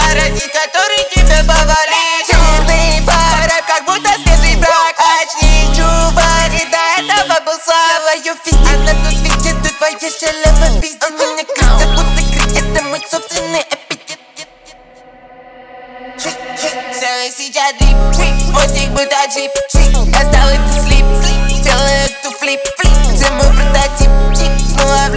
паразит, который тебя повалит. Черный пара, как будто свежий брак. Очни, чувак, и до этого был слава. Ее физик, она тут видит, тут твоя шалава пиздит. Меня кричат, будто крик, это мой собственный аппетит. Все сейчас дрип, мой стик будто джип. Достал это слип, делаю эту флип, все мой прототип. Снова